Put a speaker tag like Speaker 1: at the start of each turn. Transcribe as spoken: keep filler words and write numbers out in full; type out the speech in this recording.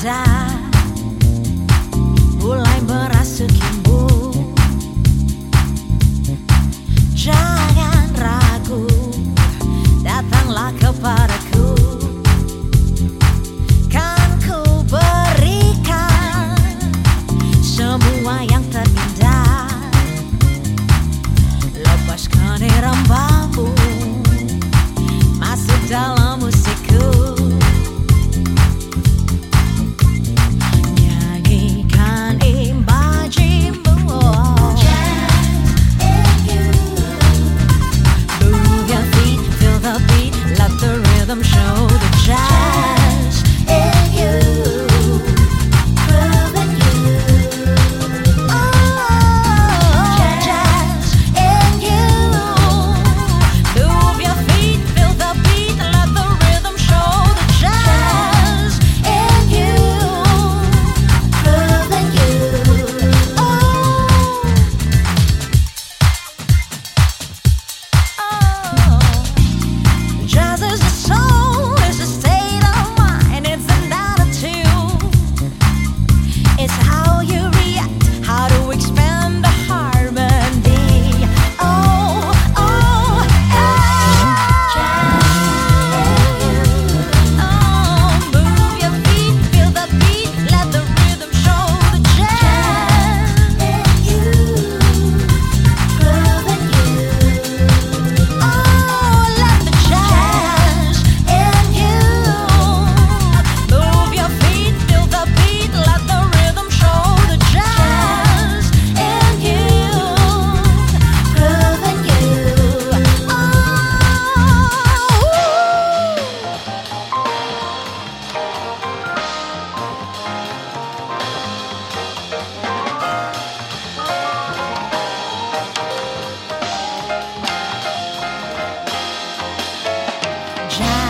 Speaker 1: terindah mulai merasukimu. Jangan ragu, datanglah kepadaku. Kan ku berikan semua yang terindah. Lepaskan rambamu, masuk dalam musikku. Nyanyikan imbajimu. Move your feet, feel the beat, let the rhythm show the jazz in you. Proving you. Oh, jazz in you. Move your feet, feel the beat, let the rhythm show the jazz in you. Proving you. Oh, oh. Jazz is a soul, it's a state of mind, it's an attitude. It's how you react, how to expand the harmony. Oh, oh, oh. Oh, move your feet, feel the beat, let the rhythm show the jazz in you. Proving you. Oh, let the jazz in you. Move your feet, feel the beat, let the rhythm show the jazz in you. Proving you. Oh, jazz.